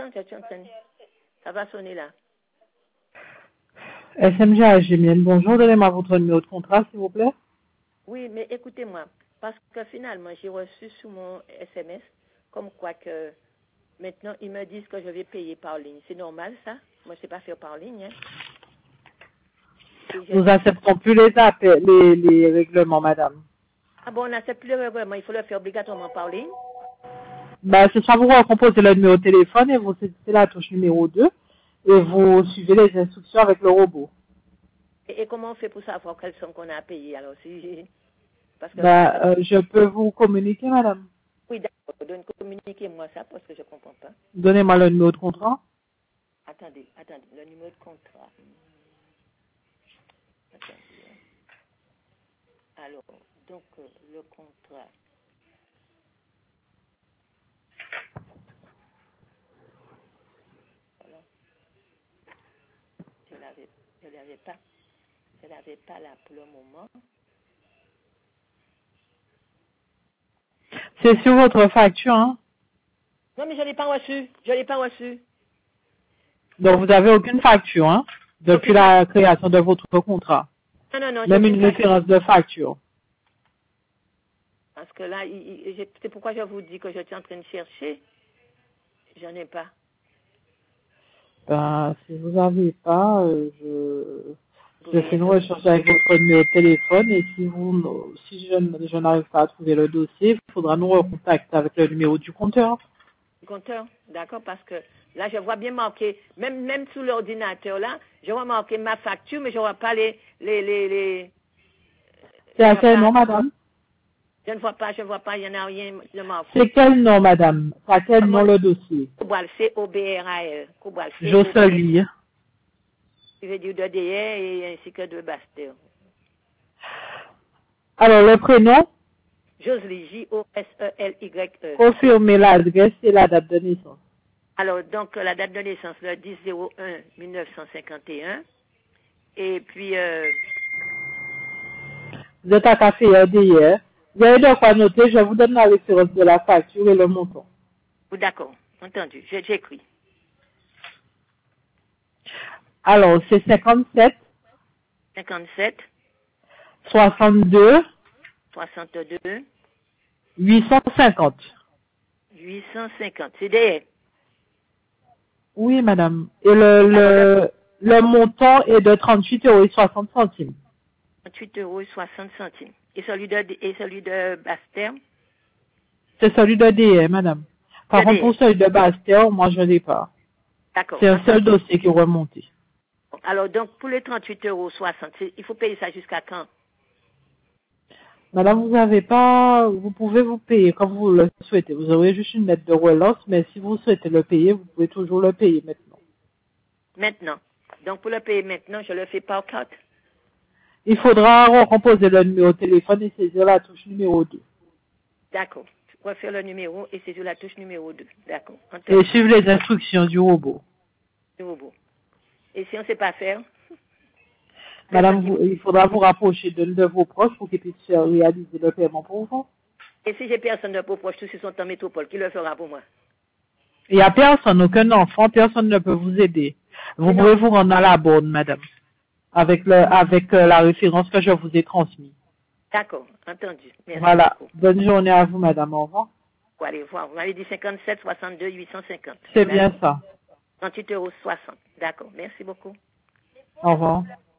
Attends, je suis en train. Ça va sonner là. SMG Agimienne, bonjour, donnez-moi votre numéro de contrat, s'il vous plaît. Oui, mais écoutez-moi, parce que finalement, j'ai reçu sur mon SMS comme quoi que maintenant, ils me disent que je vais payer par ligne. C'est normal, ça? Moi, je ne sais pas faire par ligne. Hein. Nous n'acceptons plus les appels, les règlements, madame. Ah bon, on n'accepte plus le règlement. Il faut le faire obligatoirement par ligne. Bah, ce sera vous recomposez le numéro de téléphone et vous saisissez la touche numéro 2 et vous suivez les instructions avec le robot. Et comment on fait pour savoir quelles sommes qu'on a à payer alors si... Parce que Bah, je peux vous communiquer, madame. oui, d'accord. Donc, communiquez-moi ça parce que je ne comprends pas. Donnez-moi le numéro de contrat. Attendez. Le numéro de contrat. Attendez. Alors, donc, le contrat. Voilà. Je l'avais pas là pour le moment. C'est sur votre facture, hein. Non, mais je l'ai pas reçu. Donc, vous n'avez aucune facture, hein, depuis la création de votre contrat. Non, j'ai Même aucune une facture. référence de facture. Parce que là, c'est pourquoi je vous dis que je suis en train de chercher. J'en ai pas. Ben, si vous n'avez pas, je fais une recherche avec votre numéro de téléphone et si je n'arrive pas à trouver le dossier, il faudra nous recontacter avec le numéro du compteur. Compteur, d'accord, parce que là, je vois bien marqué, même sous l'ordinateur, là, je vois marqué ma facture, mais je vois pas les... C'est à quel nom, madame? Je ne vois pas, il n'y en a rien de marqué. C'est quel nom, madame? C'est à quel nom le dossier? Cobral, C-O-B-R-A-L. Cobral, Jocelyne. Il veut dire de DR et ainsi que de Bastère. Alors, le prénom? Josely, J-O-S-E-L-Y-E. Confirmez l'adresse et la date de naissance. Alors, donc, la date de naissance, le 10-01-1951. Et puis, Vous êtes à Café RDR. Vous avez de quoi noter, je vous donne la référence de la facture et le montant. d'accord, entendu, j'écris. Alors, c'est 57 62 62 850. 850, c'est DR. Oui, madame. Et le montant est de 38,60 €. 38,60 €. Et celui de Bastère? C'est celui de DR, madame. Par contre, pour celui de Bastère, moi, je ne l'ai pas. D'accord. C'est un seul dossier qui est remonté. Alors, donc, pour les 38,60 €, il faut payer ça jusqu'à quand? Madame, vous pouvez vous payer comme vous le souhaitez. Vous aurez juste une lettre de relance, mais si vous souhaitez le payer, vous pouvez toujours le payer maintenant. Maintenant. Donc, pour le payer maintenant, je le fais par carte. Il faudra recomposer le numéro de téléphone et saisir la touche numéro 2. D'accord. Refaire le numéro et saisir la touche numéro 2. D'accord. Et suivre les instructions du robot. Du robot. Et si on ne sait pas faire? Madame, il faudra vous rapprocher de vos proches pour qu'ils puissent réaliser le paiement pour vous. Et si j'ai personne de proche, tous ils sont en métropole, qui le fera pour moi? Il n'y a personne, aucun enfant, personne ne peut vous aider. Vous pouvez vous rendre à la borne, madame, avec la référence que je vous ai transmise. D'accord, entendu. Merci voilà. beaucoup. Bonne journée à vous, madame. Au revoir. Pour aller voir. Vous m'avez dit 57 62 850. C'est bien ça. 38,60 €. D'accord. Merci beaucoup. Au revoir.